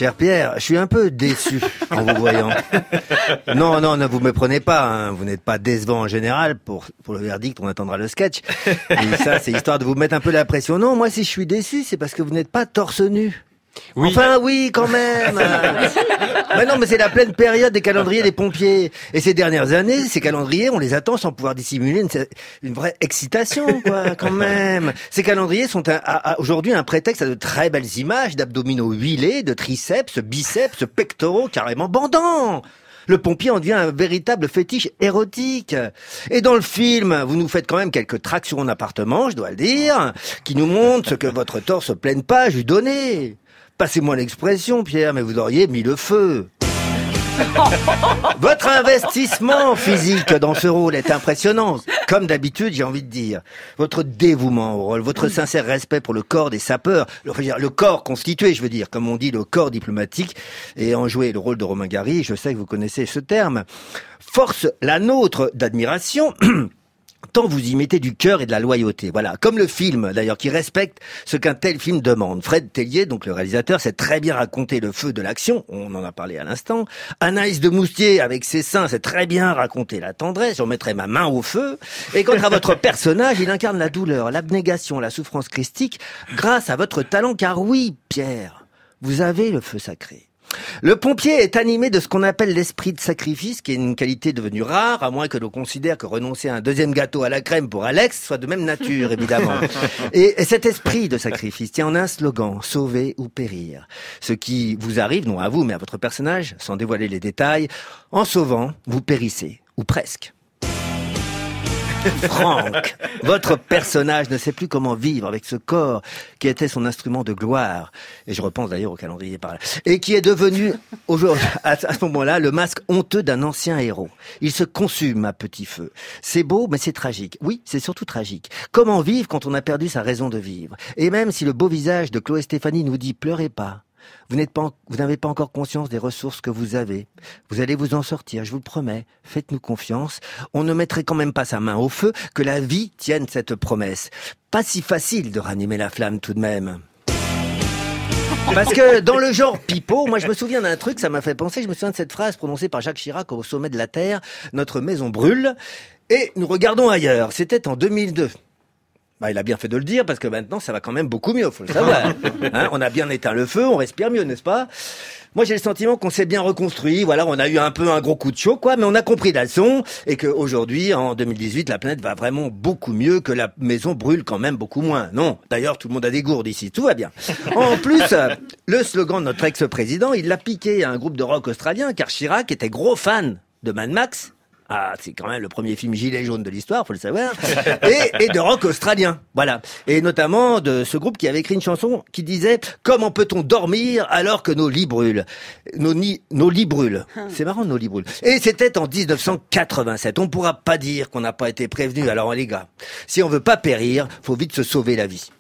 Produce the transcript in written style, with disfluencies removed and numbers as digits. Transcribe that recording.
Cher Pierre, je suis un peu déçu en vous voyant. Non, ne vous méprenez pas, hein. Vous n'êtes pas décevant en général. Pour le verdict, on attendra le sketch. Et ça, c'est histoire de vous mettre un peu la pression. Non, moi, si je suis déçu, c'est parce que vous n'êtes pas torse nu. Oui. Enfin, oui, quand même. Mais non, mais c'est la pleine période des calendriers des pompiers. Et ces dernières années, ces calendriers, on les attend sans pouvoir dissimuler une vraie excitation, quoi, quand même. Ces calendriers sont aujourd'hui un prétexte à de très belles images d'abdominaux huilés, de triceps, biceps, pectoraux carrément bandants. Le pompier en devient un véritable fétiche érotique. Et dans le film, vous nous faites quand même quelques tractions en appartement, je dois le dire, qui nous montrent ce que votre torse pleine page lui donnait. Passez-moi l'expression, Pierre, mais vous auriez mis le feu. Votre investissement physique dans ce rôle est impressionnant. Comme d'habitude, j'ai envie de dire. Votre dévouement au rôle, votre sincère respect pour le corps des sapeurs, le corps constitué, je veux dire, comme on dit, le corps diplomatique, et en jouer le rôle de Romain Gary, je sais que vous connaissez ce terme, force la nôtre d'admiration. Tant vous y mettez du cœur et de la loyauté. Voilà. Comme le film, d'ailleurs, qui respecte ce qu'un tel film demande. Fred Tellier, donc le réalisateur, sait très bien raconter le feu de l'action. On en a parlé à l'instant. Anaïs de Moustier, avec ses seins, sait très bien raconter la tendresse. J'en mettrai ma main au feu. Et quant à votre personnage, il incarne la douleur, l'abnégation, la souffrance christique, grâce à votre talent. Car oui, Pierre, vous avez le feu sacré. Le pompier est animé de ce qu'on appelle l'esprit de sacrifice, qui est une qualité devenue rare, à moins que l'on considère que renoncer à un deuxième gâteau à la crème pour Alex soit de même nature, évidemment. Et cet esprit de sacrifice tient en un slogan, sauver ou périr. Ce qui vous arrive, non à vous, mais à votre personnage, sans dévoiler les détails, en sauvant, vous périssez, ou presque. Franck, votre personnage ne sait plus comment vivre avec ce corps qui était son instrument de gloire. Et je repense d'ailleurs au calendrier par là. Et qui est devenu, aujourd'hui, à ce moment-là, le masque honteux d'un ancien héros. Il se consume à petit feu. C'est beau, mais c'est tragique. Oui, c'est surtout tragique. Comment vivre quand on a perdu sa raison de vivre? Et même si le beau visage de Chloé Stéphanie nous dit « pleurez pas », vous n'avez pas encore conscience des ressources que vous avez. Vous allez vous en sortir, je vous le promets. Faites-nous confiance. On ne mettrait quand même pas sa main au feu, que la vie tienne cette promesse. Pas si facile de ranimer la flamme tout de même. Parce que dans le genre pipeau, moi je me souviens d'un truc, ça m'a fait penser, je me souviens de cette phrase prononcée par Jacques Chirac au sommet de la Terre, notre maison brûle, et nous regardons ailleurs. C'était en 2002. Il a bien fait de le dire, parce que maintenant, ça va quand même beaucoup mieux, faut le savoir. Hein, on a bien éteint le feu, on respire mieux, n'est-ce pas? Moi, j'ai le sentiment qu'on s'est bien reconstruit. Voilà, on a eu un peu un gros coup de chaud, quoi, mais on a compris la leçon, et qu'aujourd'hui, en 2018, la planète va vraiment beaucoup mieux, que la maison brûle quand même beaucoup moins. Non, d'ailleurs, tout le monde a des gourdes ici, tout va bien. En plus, le slogan de notre ex-président, il l'a piqué à un groupe de rock australien, car Chirac était gros fan de Mad Max. Ah, c'est quand même le premier film gilet jaune de l'histoire, faut le savoir. Et de rock australien, voilà. Et notamment de ce groupe qui avait écrit une chanson qui disait « Comment peut-on dormir alors que nos lits brûlent ?» Nos lits brûlent. C'est marrant, nos lits brûlent. Et c'était en 1987. On pourra pas dire qu'on n'a pas été prévenu. Alors les gars, si on veut pas périr, faut vite se sauver la vie.